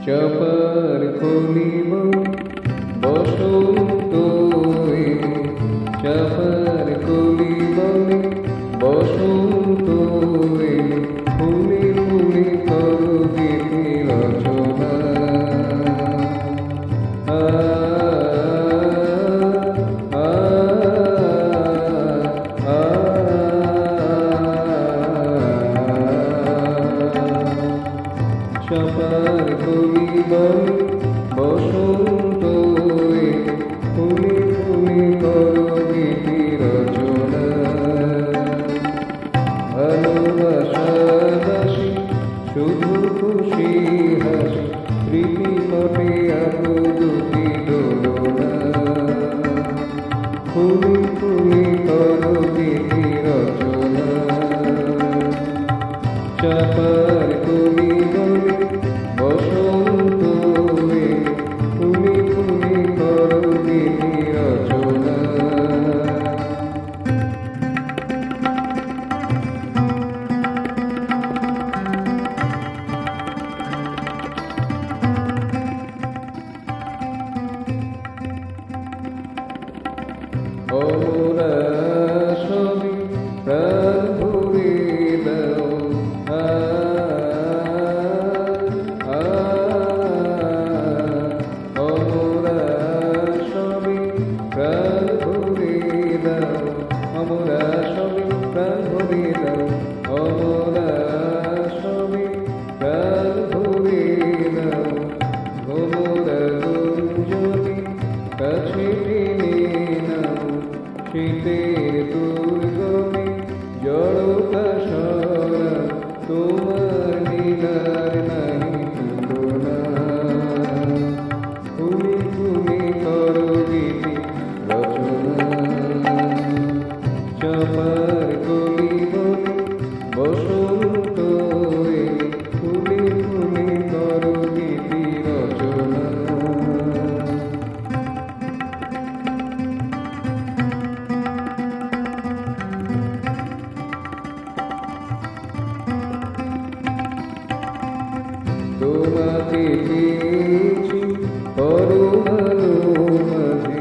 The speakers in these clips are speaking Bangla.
চাপার কলিব বসন্ত এলো, চাপার কলিব বসন্ত এলো, ফুলে ফুলে করো গীতি রচনা। চাপার কলিব বসন্ত এলো, ফুলে ফুলে করো গীতি রচনা। ভালোবাসাবাসী শুধু খুশি হাসি, স্মৃতি পটে আকুতি দোলনা। ফুলে ফুলে করো গীতি রচনা। চাপার কলিব বসন্ত এলো, ফুলে ফুলে করো গীতি রচনা। ওরা সবই প্রাণ ভরে দাও, ওরা সবই প্রাণ ভরে দাও, আমরা সবই প্রাণ ভরে দাও, ওরা সবই প্রাণ ভরে দাও। ভোমরা গুঞ্জনি কাছে টেনে নাও, শীতের দুর্গমে জড়তা সরা, তোমার লীলার নাহি তুলনা। ফুলে ফুলে করো গীতি রচনা। চাপার কলিব বসন্ত এলো, ফুলে ফুলে করো গীতি রচনা। তোমাকে পেয়েছি পরমাণু মাঝে,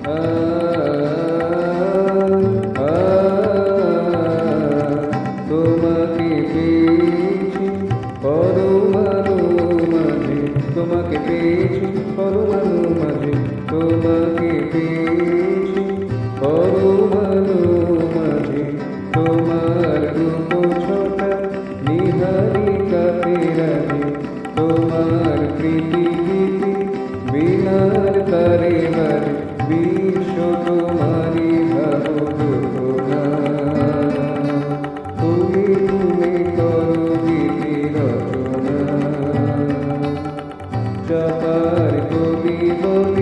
তোমাকে পেয়েছি পরমাণু মাঝে, তোমাকে পেয়েছি পরমাণু মাঝে, তোমাকে পেয়েছি পরমাণু মাঝে। তোমার রূপ ছোটা নিহারিকাতে রাজে, তোমার প্রীতি গীতি বিনার তারে বাজে, বিশ্ব তোমারি ভাবনা। ফুলে ফুলে করো গীতি রচনা। চাপার কলিব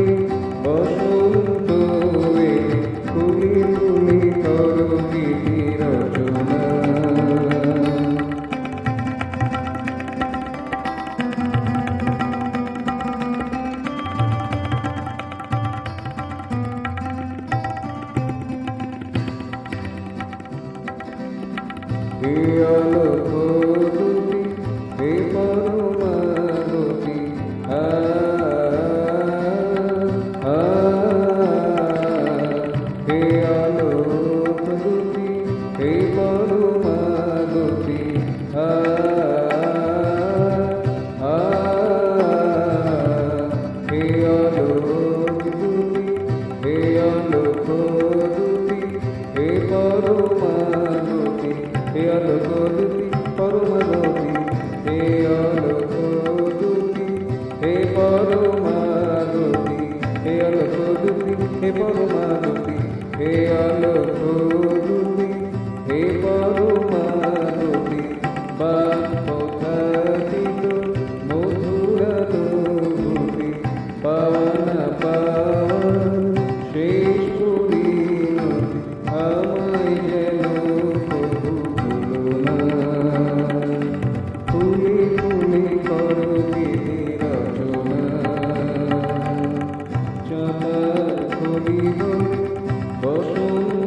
বসন্ত এলো, ফুলে ফুলে করো গীতি রচনা। হে আলোক দুতি, হে পরমাগতি, হে আলোক দুতি, হে পরমাগতি, হে আলোক দুতি, হে আলোক দুতি, হে পরমাগতি, হে আলোক দুতি পরমাগতি, হে আলোক দুতি, হে পরমাগতি, হে আলোক দুতি, হে পরমাগতি, হে আলোক দুতি, হে পরমাগতি। বাপথাদিত মধুরানুভূতি, পাওয়া না পাওয়া শেষ পরিণতি, আমায় যেন প্রভু ভুলো না। ফুলে ফুলে করো গীতি রচনা। চাপার কলিব বসন্ত